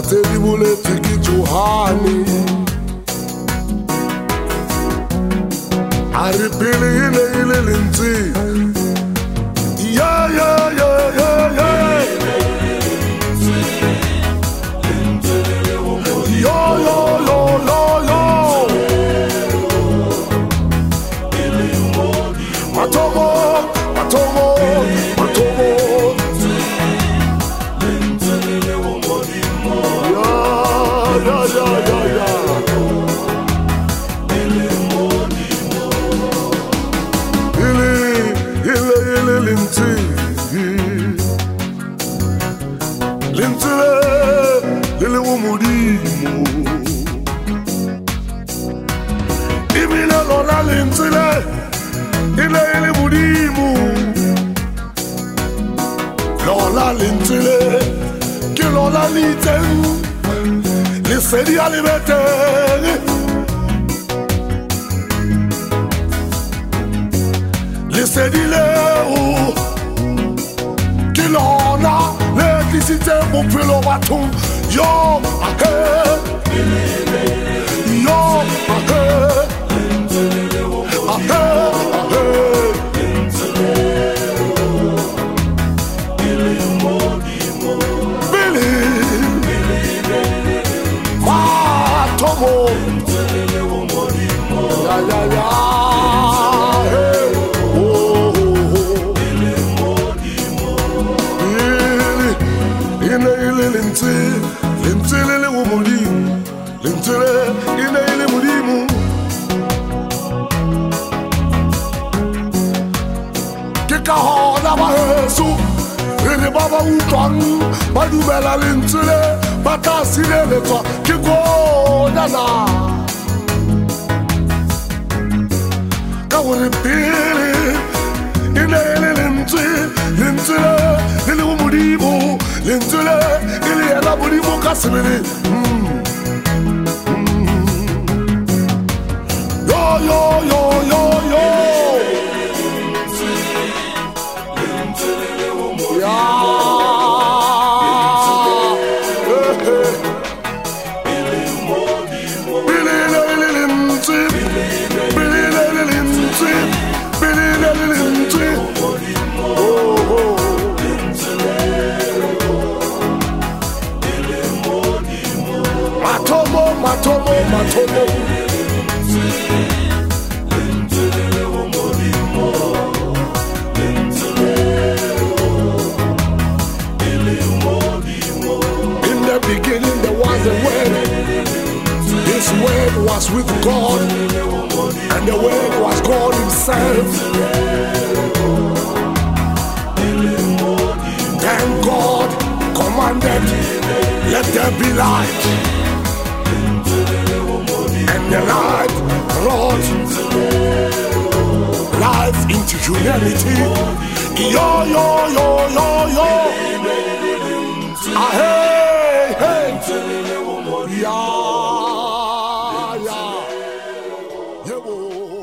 Bateli bule tiki Johani Aripili ile linti Yeah, yeah, yeah, yeah, yeah Yo, yo, yo, yo, yo Matomo, matomo, matomo Yeah, yeah, yeah, yeah Lele umudimu Imile lola lintile Ile mudimu Lola lintile Ki lola liten Lisedi alimete Lisedi leu Ki lona L'électricité pour plus le bateau Yo, ake Yo, ake Ake, ake Billy Matomo Ya, ya, ya Hey, oh, oh, oh Ile linti lele umudimu Lintile ile mudimu Kika hoda mahesu Ile baba utwan Badubela lintile Batasile letwa Kiko dana Kawuri pili Ile linti Lintile ile umudimu Lintile ile yana mudimu kasimini Yo, yo, yo, yo, yo Matomo, matomo In the beginning there was a word This word was with God And the word was God himself Then God commanded Let there be light And the light brought life into humanity. Yo, yo, yo, yo, yo. Ah, hey, hey. Yeah, yeah. Yeah,